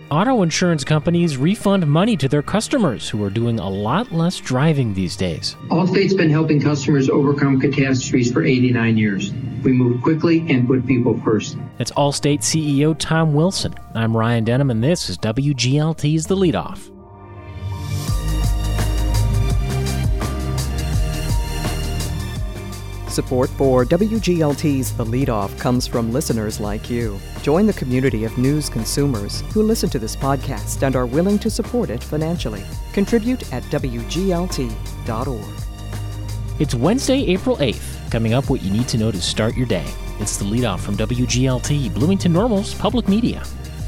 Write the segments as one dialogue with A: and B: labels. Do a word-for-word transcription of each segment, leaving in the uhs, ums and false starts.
A: Auto insurance companies refund money to their customers who are doing a lot less driving these days.
B: Allstate's been helping customers overcome catastrophes for eighty-nine years. We move quickly and put people first.
A: That's Allstate C E O Tom Wilson. I'm Ryan Denham, and this is W G L T's The Leadoff.
C: Support for W G L T's The Leadoff comes from listeners like you. Join the community of news consumers who listen to this podcast and are willing to support it financially. Contribute at W G L T dot org.
A: It's Wednesday, April eighth. Coming up, what you need to know to start your day. It's The Leadoff from W G L T, Bloomington Normal's Public Media.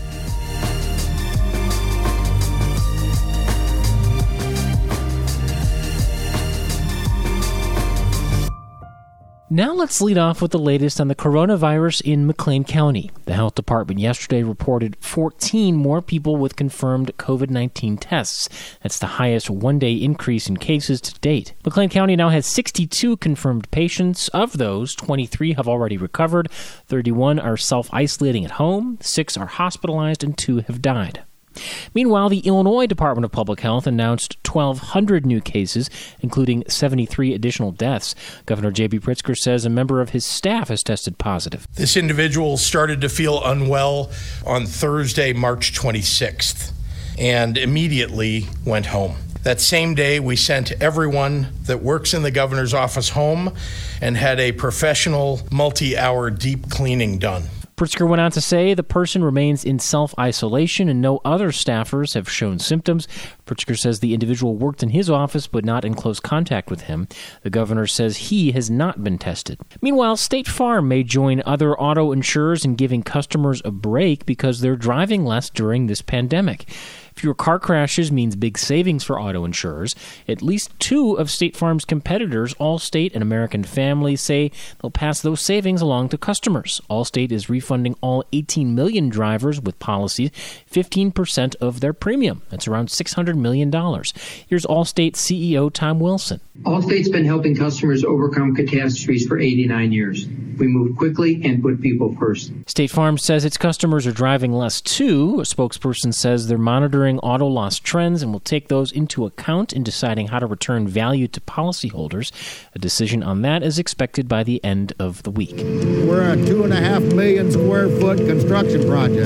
A: Now let's lead off with the latest on the coronavirus in McLean County. The health department yesterday reported fourteen more people with confirmed covid nineteen tests. That's the highest one-day increase in cases to date. McLean County now has sixty-two confirmed patients. Of those, twenty-three have already recovered, thirty-one are self-isolating at home, six are hospitalized, and two have died. Meanwhile, the Illinois Department of Public Health announced twelve hundred new cases, including seventy-three additional deaths. Governor J B Pritzker says a member of his staff has tested positive.
D: This individual started to feel unwell on Thursday, March twenty-sixth, and immediately went home. That same day, we sent everyone that works in the governor's office home and had a professional multi-hour deep cleaning done.
A: Pritzker went on to say the person remains in self-isolation and no other staffers have shown symptoms. Pritzker says the individual worked in his office but not in close contact with him. The governor says he has not been tested. Meanwhile, State Farm may join other auto insurers in giving customers a break because they're driving less during this pandemic. Fewer car crashes means big savings for auto insurers. At least two of State Farm's competitors, Allstate and American Family, say they'll pass those savings along to customers. Allstate is refunding all eighteen million drivers with policies fifteen percent of their premium. That's around six hundred million dollars. Here's Allstate C E O Tom Wilson.
B: Allstate's been helping customers overcome catastrophes for eighty-nine years. We move quickly and put people first.
A: State Farm says its customers are driving less too. A spokesperson says they're monitoring auto loss trends and will take those into account in deciding how to return value to policyholders. A decision on that is expected by the end of the week.
E: We're a two and a half million square foot construction project,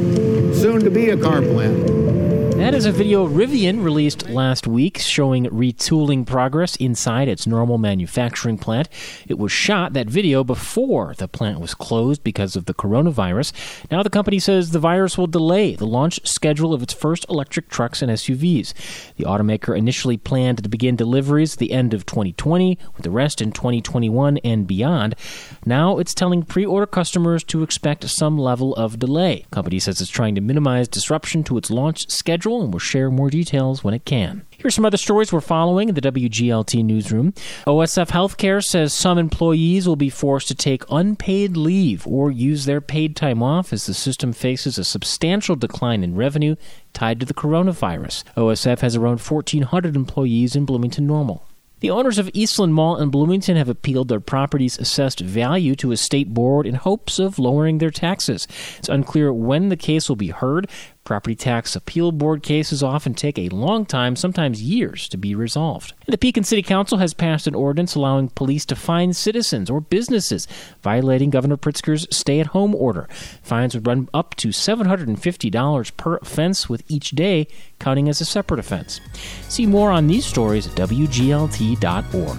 E: soon to be a car plant.
A: That is a video Rivian released last week showing retooling progress inside its normal manufacturing plant. It was shot, that video, before the plant was closed because of the coronavirus. Now the company says the virus will delay the launch schedule of its first electric trucks and S U Vs. The automaker initially planned to begin deliveries at the end of twenty twenty, with the rest in twenty twenty-one and beyond. Now it's telling pre-order customers to expect some level of delay. The company says it's trying to minimize disruption to its launch schedule and will share more details when it can. Here's some other stories we're following in the W G L T newsroom. O S F Healthcare says some employees will be forced to take unpaid leave or use their paid time off as the system faces a substantial decline in revenue tied to the coronavirus. O S F has around fourteen hundred employees in Bloomington Normal. The owners of Eastland Mall in Bloomington have appealed their property's assessed value to a state board in hopes of lowering their taxes. It's unclear when the case will be heard. Property tax appeal board cases often take a long time, sometimes years, to be resolved. And the Pekin City Council has passed an ordinance allowing police to fine citizens or businesses violating Governor Pritzker's stay-at-home order. Fines would run up to seven hundred fifty dollars per offense, with each day counting as a separate offense. See more on these stories at W G L T dot org.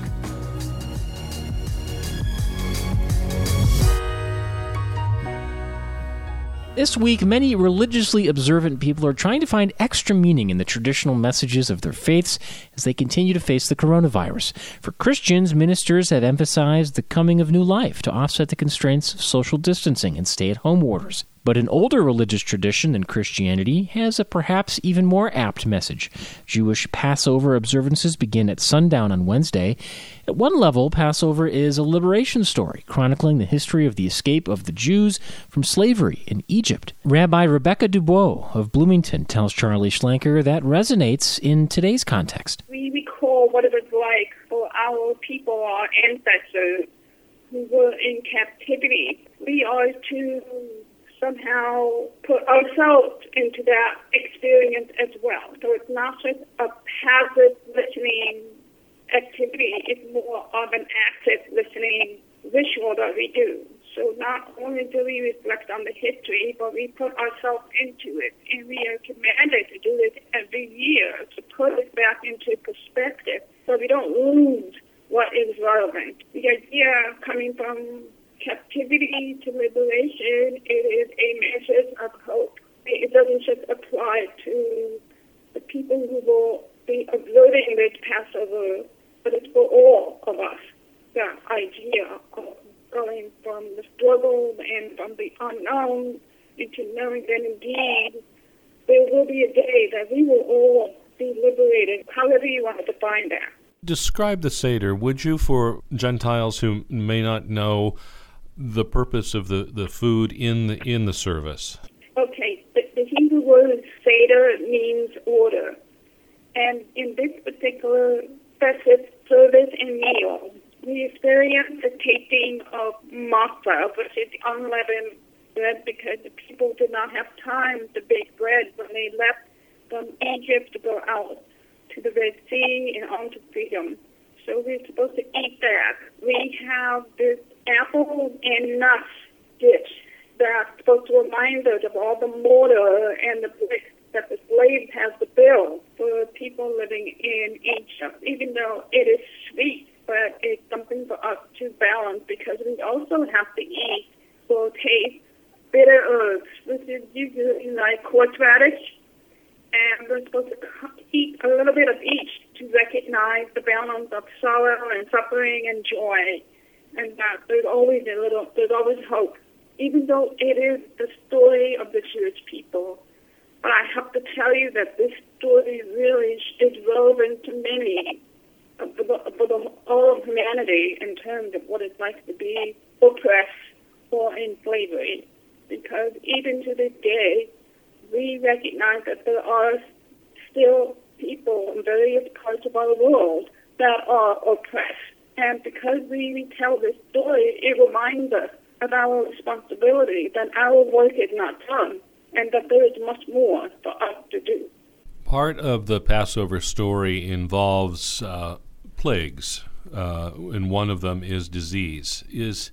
A: This week, many religiously observant people are trying to find extra meaning in the traditional messages of their faiths as they continue to face the coronavirus. For Christians, ministers have emphasized the coming of new life to offset the constraints of social distancing and stay-at-home orders. But an older religious tradition than Christianity has a perhaps even more apt message. Jewish Passover observances begin at sundown on Wednesday. At one level, Passover is a liberation story, chronicling the history of the escape of the Jews from slavery in Egypt. Rabbi Rebecca Dubois of Bloomington tells Charlie Schlenker that resonates in today's context.
F: We recall what it was like for our people, our ancestors, who were in captivity. We are to somehow put ourselves into that experience as well. So it's not just a passive listening activity, it's more of an active listening ritual that we do. So not only do we reflect on the history, but we put ourselves into it. And we are commanded to do this every year, to put it back into perspective so we don't lose what is relevant. The idea coming from captivity to liberation, it is a message of hope. It doesn't just apply to the people who will be observing this Passover, but it's for all of us. The idea of going from the struggle and from the unknown into knowing that indeed there will be a day that we will all be liberated, however you want to define that.
G: Describe the Seder, would you, for Gentiles who may not know the purpose of the, the food in the, in the service?
F: Okay, the, the Hebrew word Seder means order. And in this particular festive service and meal, we experience the taking of matzah, which is unleavened bread, because the people did not have time to bake bread when they left from Egypt to go out to the Red Sea and on to freedom. So we're supposed to eat that. We have this apple and nuts dish that's supposed to remind us of all the mortar and the bricks that the slaves have to build for people living in Egypt, even though it is sweet, but it's something for us to balance, because we also have to eat or taste bitter herbs, which is usually like horseradish, and we're supposed to eat a little bit of each to recognize the balance of sorrow and suffering and joy, and that there's always a little, there's always hope, even though it is the story of the Jewish people. But I have to tell you that this story really is relevant to many, for, the, for the, all of humanity, in terms of what it's like to be oppressed or in slavery. Because even to this day, we recognize that there are still people in various parts of our world that are oppressed. And because we retell this story, it reminds us of our responsibility, that our work is not done, and that there is much more for us to do.
G: Part of the Passover story involves uh, plagues, uh, and one of them is disease. Is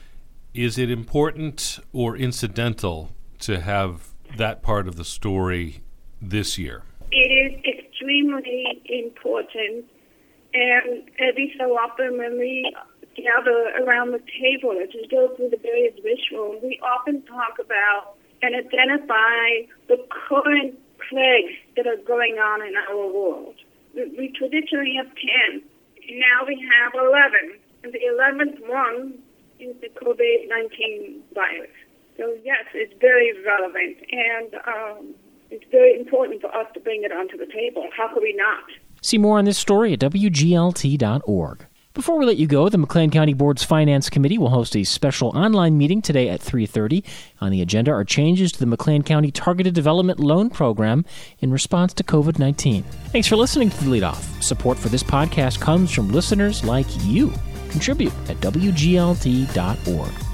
G: is it important or incidental to have that part of the story this year?
F: It is extremely important, and every so often when we gather around the table as we go through the various rituals, we often talk about and identify the current plagues that are going on in our world. We traditionally have ten. Now we have eleven. And the eleventh one is the COVID nineteen virus. So yes, it's very relevant, and um, it's very important for us to bring it onto the table. How could we not?
A: See more on this story at W G L T dot org. Before we let you go, the McLean County Board's Finance Committee will host a special online meeting today at three thirty. On the agenda are changes to the McLean County Targeted Development Loan Program in response to COVID nineteen. Thanks for listening to The Leadoff. Support for this podcast comes from listeners like you. Contribute at W G L T dot org.